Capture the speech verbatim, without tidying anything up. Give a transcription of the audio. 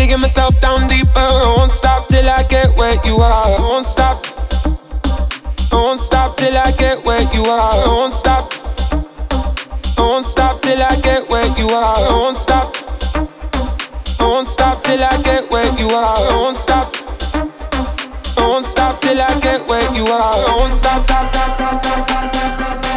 digging myself down deeper. I won't stop till I get where you are. I won't stop. I won't stop till I get where you are. I won't stop. I won't stop till I get where you are. I won't stop. I won't stop till I get where you are. I won't stop. I won't stop till I get where you are. I won't stop.